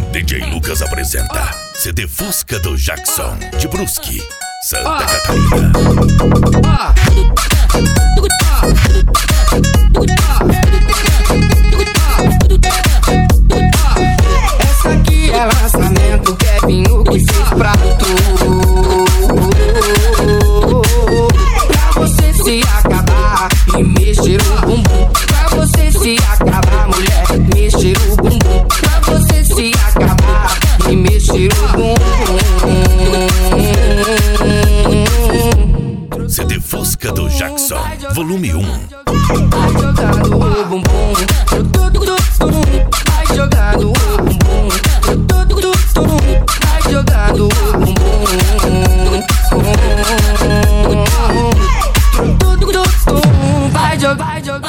DJ Lucas apresenta CD Fusca do Jackson, de Brusque, Santa Catarina. Essa aqui é lançamento, Kevinho que fez pra tu, pra você se acabar e mexer o bumbum. Pra você se acabar, mulher, mexer o bumbum. Pra você se acabar e mexer o bumbum. CD Fusca do Jackson, volume 1. Vai jogando o bumbum, vai jogando o bumbum, vai jogando o bumbum, vai jogando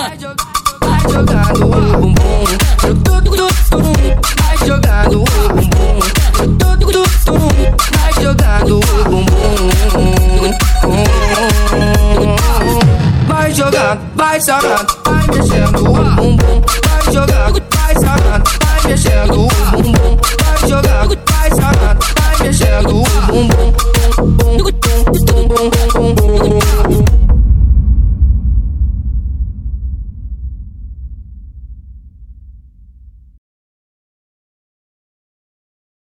o bumbum, vai jogando o bumbum, vai jogando o bumbum, vai jogando, vai sarando, vai mexendo o bumbum, vai jogando, vai sarando, vai mexendo o bumbum.